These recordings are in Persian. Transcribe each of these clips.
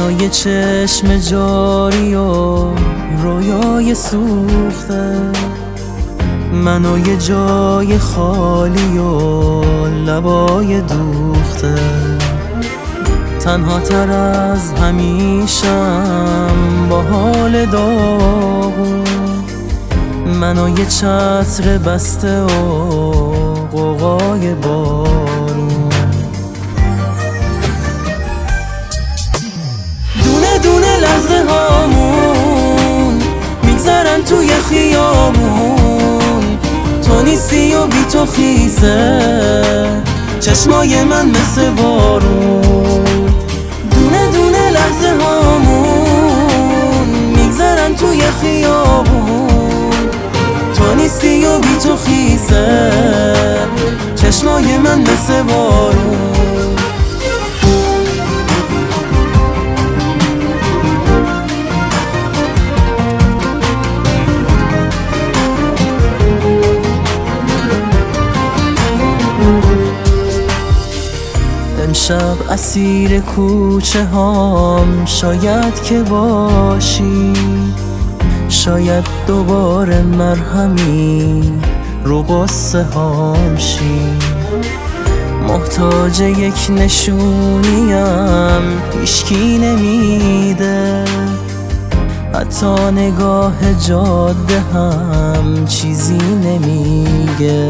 و یه چشم جاری و رویای سوخته، من و یه جای خالی و لبای دوخته. تنها تر از همیشم با حال داغون، من و یه چتر بسته و غوغای بارون. دونه دونه لحظه هامون میگذرن توی خیابون، تو نیستی و بی تو خیسه چشمای من مثل بارون. دونه دونه لحظه هامون میگذرن توی خیابون، تو نیستی و بی تو خیسه چشمای من مثل بارون. امشب اسیر کوچه هام شاید که باشی، شاید دوباره مرهمی رو قصه هام شی. محتاج یک نشونیم هیچکی نمیده، حتی نگاه جاده هم چیزی نمیگه.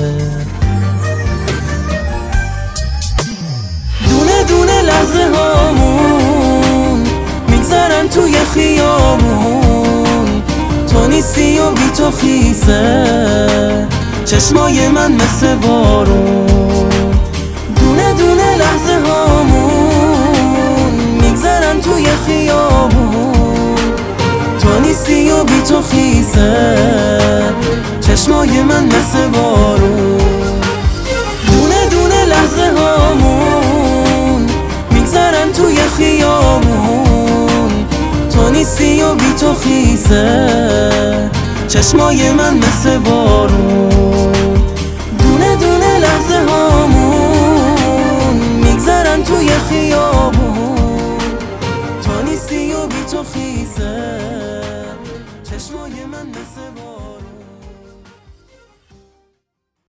دونه لحظه هامون میگذرن توی خیابون، تو نیستی و بی تو خیسه چشمای من مثل بارون. دونه دونه لحظه هامون میگذرن توی خیابون، تو نیستی و بی تو خیسه چشمای من مثل بارون. دونه دونه لحظه هامون میگذرن توی خیابون، تو نیستی و بی تو خیسه چشمای من مثل بارون. دونه دونه لحظه هامون میگذرن توی خیابون، تو نیستی و بی تو خیسه چشمای من مثل بارون.